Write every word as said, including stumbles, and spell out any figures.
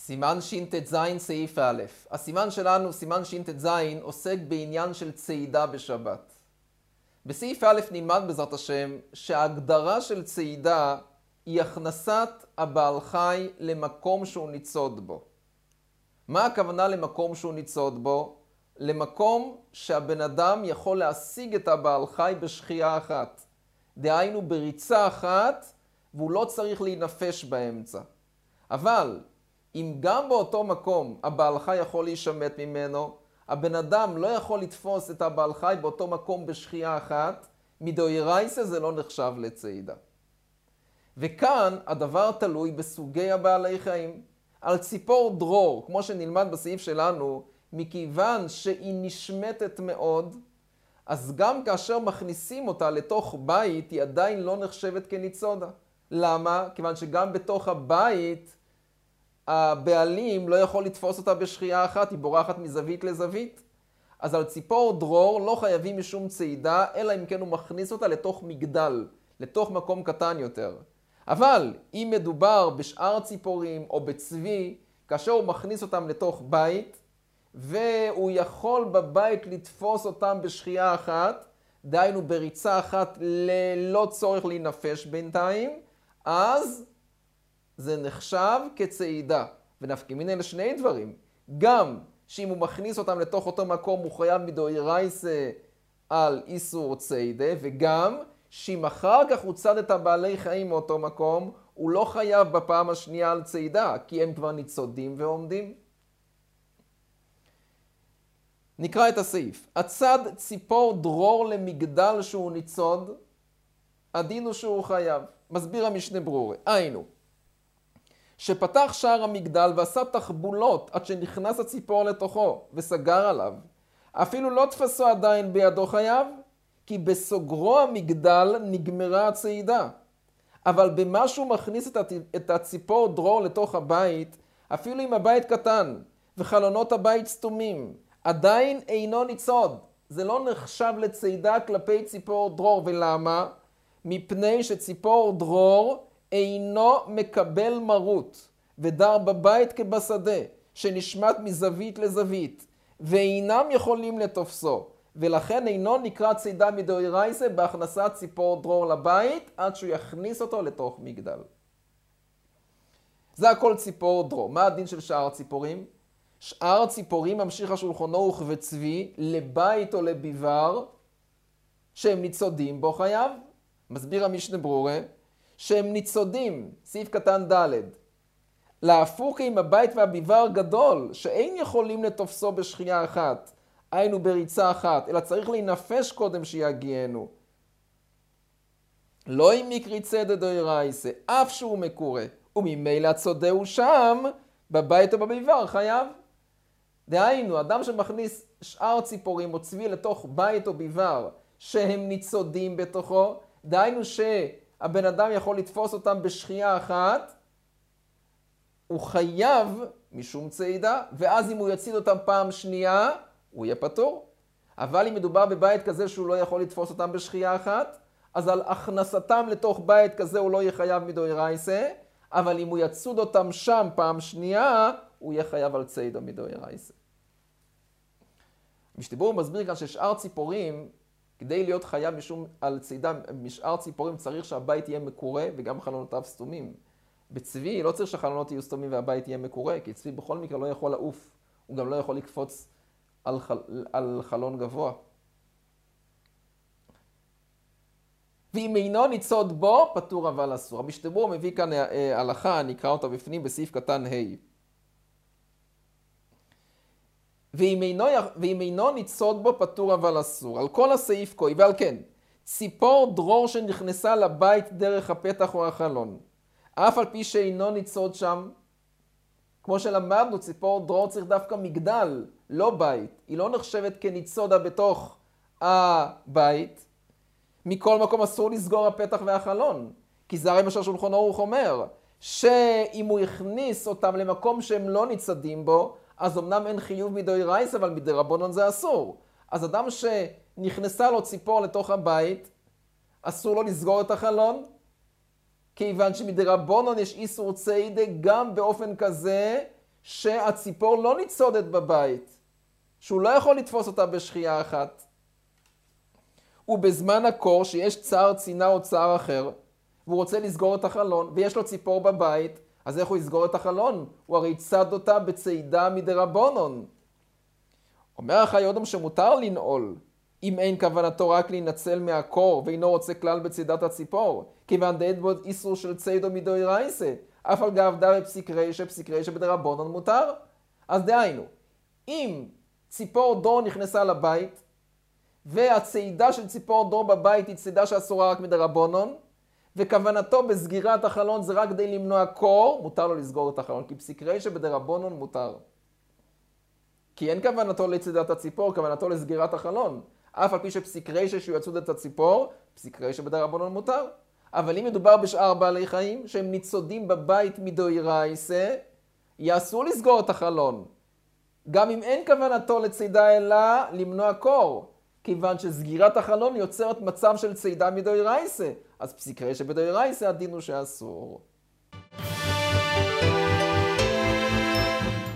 סימן שט"ז סעיף א'. הסימן שלנו, סימן שט"ז, עוסק בעניין של צעידה בשבת. בסעיף א' נלמד בעזרת השם שההגדרה של צעידה היא הכנסת הבעל חי למקום שהוא ניצוד בו. מה הכוונה למקום שהוא ניצוד בו? למקום שהבן אדם יכול להשיג את הבעל חי בשחייה אחת. דהיינו בריצה אחת, והוא לא צריך להינפש באמצע. אבל אם גם באותו מקום הבעל חי יכול להישמט ממנו, הבן אדם לא יכול לתפוס את הבעל חי באותו מקום בשחייה אחת, מדאורייתא זה לא נחשב לצעידה. וכאן הדבר תלוי בסוגי הבעלי חיים. על ציפור דרור, כמו שנלמד בסעיף שלנו, מכיוון שהיא נשמטת מאוד, אז גם כאשר מכניסים אותה לתוך בית, היא עדיין לא נחשבת כניצודה. למה? כיוון שגם בתוך הבית, הבעלים לא יכול לתפוס אותה בשחייה אחת, היא בורחת מזווית לזווית. אז על ציפור דרור לא חייבים משום צעידה, אלא אם כן הוא מכניס אותה לתוך מגדל, לתוך מקום קטן יותר. אבל אם מדובר בשאר ציפורים או בצבי, כאשר הוא מכניס אותם לתוך בית, והוא יכול בבית לתפוס אותם בשחייה אחת, דהיינו בריצה אחת ללא צורך להינפש בינתיים, אז זה נחשב כצעידה. ונפקא מינה לשני דברים. גם שאם הוא מכניס אותם לתוך אותו מקום, הוא חייב מדאורייתא על איסור צעידה, וגם שאם אחר כך הוא צד את הבעלי חיים מאותו מקום, הוא לא חייב בפעם השנייה על צעידה, כי הם כבר ניצודים ועומדים. נקרא את הסעיף. הצד ציפור דרור למגדל שהוא ניצוד, הדין הוא שהוא חייב. מסביר המשנה ברורה. היינו, שפתח שער המגדל ועשה תחבולות עד שנכנס הציפור לתוכו ופסגר עליו. אפילו לא תפסו עדיין בידו חייב, כי בסוגרו המגדל נגמרה הצעידה. אבל במה שהוא מכניס את הציפור דרור לתוך הבית, אפילו אם הבית קטן וחלונות הבית סתומים, עדיין אינו ניצוד. זה לא נחשב לצעידה כלפי ציפור דרור. ולמה? מפני שציפור דרור אינו מקבל מרות, ודר בבית כבשדה, שנשמט מזווית לזווית, ואינם יכולים לתופסו, ולכן אינו נקרא צעידה מדאורייתא בהכנסת ציפור דרור לבית, עד שהוא יכניס אותו לתוך מגדל. זה הכל ציפור דרור. מה הדין של שאר הציפורים? שאר הציפורים ממשיך השולחן ערוך וצבי לבית או לביבר, שהם ניצודים בו חייב. מסביר המשנה ברורה, שהם ניצודים, סעיף קטן ד', להפוך עם הבית והביבר גדול, שאין יכולים לתופסו בשחייה אחת, היינו בריצה אחת, אלא צריך להינפש קודם שיגיענו. לא עם מקרי צדד דאורייתא, אף שהוא מקורה, וממילא הצודהו שם, בבית או בביבר חייב. דהיינו, אדם שמכניס שאר ציפורים או צבי לתוך בית או ביבר, שהם ניצודים בתוכו, דהיינו שהבן אדם יכול לתפוס אותם בשחייה אחת, הוא חייב משום צעידה, ואז אם הוא יציד אותם פעם שנייה, הוא יהיה פטור. אבל אם מדובר בבית כזה שהוא לא יכול לתפוס אותם בשחייה אחת, אז על הכנסתם לתוך בית כזה הוא לא יהיה חייב מדאורייתא, אבל אם הוא יצוד אותם שם פעם שנייה, הוא יהיה חייב על צעידה מדאורייתא. המשנה ברורה מסביר כאן ששאר ציפורים, כדי להיות חייב משום על צעידה משאר ציפורים, צריך שהבית יהיה מקורה וגם חלונותיו סתומים. בצבי לא צריך שהחלונות יהיו סתומים והבית יהיה מקורה, כי צבי בכל מקרה לא יכול לעוף, הוא גם לא יכול לקפוץ על, חל... על חלון גבוה. ואם אינו ניצוד בו, פטור אבל אסור. המשנה ברורה מביא כאן אה, הלכה, נקרא אותה בפנים בסעיף קטן ה'. ואם אינו, ואם אינו ניצוד בו, פטור אבל אסור. על כל הסעיף כוי, ועל כן, ציפור דרור שנכנסה לבית דרך הפתח או החלון, אף על פי שאינו ניצוד שם, כמו שלמדנו, ציפור דרור צריך דווקא מגדל, לא בית. היא לא נחשבת כניצודה בתוך הבית. מכל מקום אסור לסגור הפתח והחלון. כי זה הרי מה שהשולחן ערוך אומר, שאם הוא הכניס אותם למקום שהם לא ניצדים בו, אז אמנם אין חיוב מדאורייתא, אבל מדרבנן זה אסור. אז אדם שנכנסה לו ציפור לתוך הבית, אסור לו לסגור את החלון, כיוון שמדרבנן יש איסור צעידה גם באופן כזה שהציפור לא ניצודת בבית, שהוא לא יכול לתפוס אותה בשחייה אחת. ובזמן הקור שיש צער צינה או צער אחר, והוא רוצה לסגור את החלון, ויש לו ציפור בבית, אז איך הוא יסגור את החלון? הוא הרי צד אותה בצעידה מדרבנן. אומר החי אדם שמותר לנעול, אם אין כוונתו רק להינצל מהקור, ואינו רוצה כלל בצעידת הציפור, כיוון דעת בו איסור של ציידו מדאורייתא, אף על גב דא בפסיק רישא, פסיק רישא בדרבנן מותר. אז דהיינו, אם ציפור דור נכנסה לבית, והצעידה של ציפור דור בבית היא צעידה שאסורה רק מדרבנן, וכוונתו בסגירת החלון זה רק כדי למנוע קור, מותר לו לסגור את החלון, כי פסיק רישא בדרבנן מותר. כי אין כוונתו לצעידת הציפור, כוונתו לסגירת החלון. אף על פי שפסיק רישא שהוא יצוד את הציפור, פסיק רישא בדרבנן מותר. אבל אם מדובר בשאר בעלי חיים שהם ניצודים בבית מדאורייתא, יאסור לסגור את החלון. גם אם אין כוונתו לצעידה אלא למנוע קור. כיוון שסגירת החלון יוצרת מצב של צעידה מדאורייתא. אז פסיק רישא בדאורייתא הדין הוא שאסור.